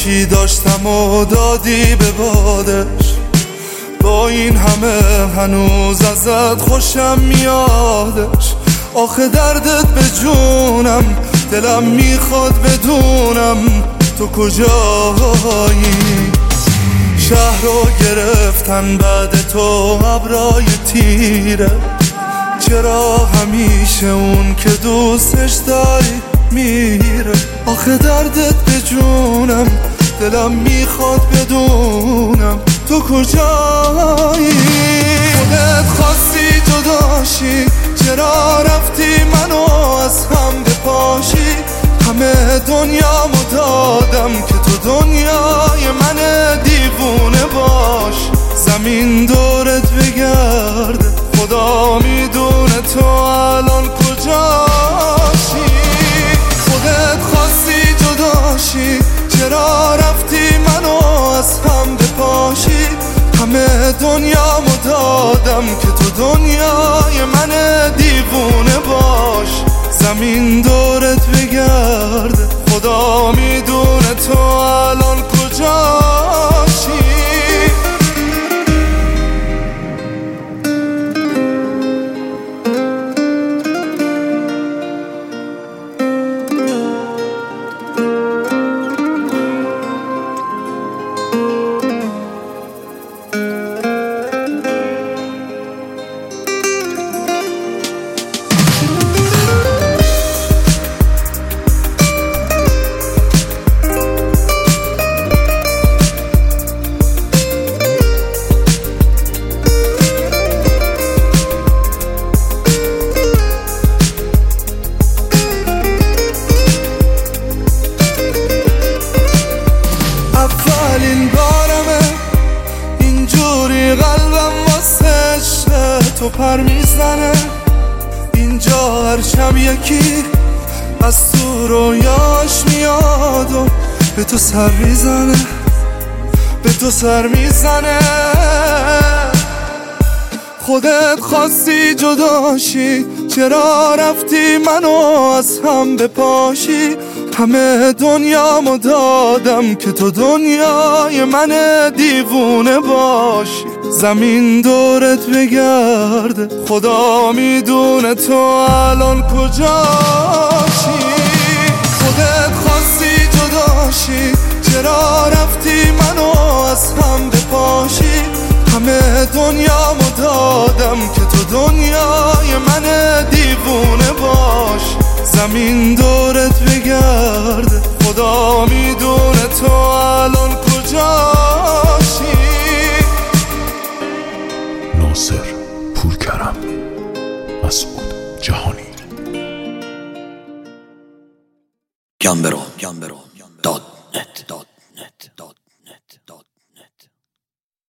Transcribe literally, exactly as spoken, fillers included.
چی داشتم و دادی به بادش. با این همه هنوز ازت خوشم میادش. آخه دردت به جونم، دلم میخواد بدونم تو کجایی. شهر رو گرفتن بعد تو ابرای تیره. چرا همیشه اون که دوستش داری میره؟ آخه دردت به جونم، دلم میخواد بدونم تو کجایی. خودت خواستی جداشی، چرا رفتی منو از هم بپاشی؟ همه دنیامو دادم که تو دنیای من دیوونه باش. زمین دورت بگرده، خدا میدونه تو الان کجاشی. خودت خواستی جداشی، چرا رفتی منو از هم بپاشی؟ همه دنیامو دادم که تو دنیای من دیوونه باش. زمین دورت بگرده، خدا میدونه تو الان کجاشی. اولین بارمه اینجوری قلبم واسه عشق تو پر میزنه. اینجا هر شب یکی از تو رویاش میاد و به تو سر میزنه، به تو سر میزنه. خودت خواستی جداشی، چرا رفتی منو از هم بپاشی؟ همه دنیامو دادم که تو دنیای من دیوونه باشی. زمین دورت بگرده، خدا میدونه تو الان کجاشی. خودت خواستی جداشی، چرا رفتی منو از هم بپاشی؟ همه دنیامو دادم که تو دنیای من دیوونه باش. زمین دورت بگرده، خدا میدونه تو الان کجاشی. ناصر پورکرم، مسعود جهانی. گم برو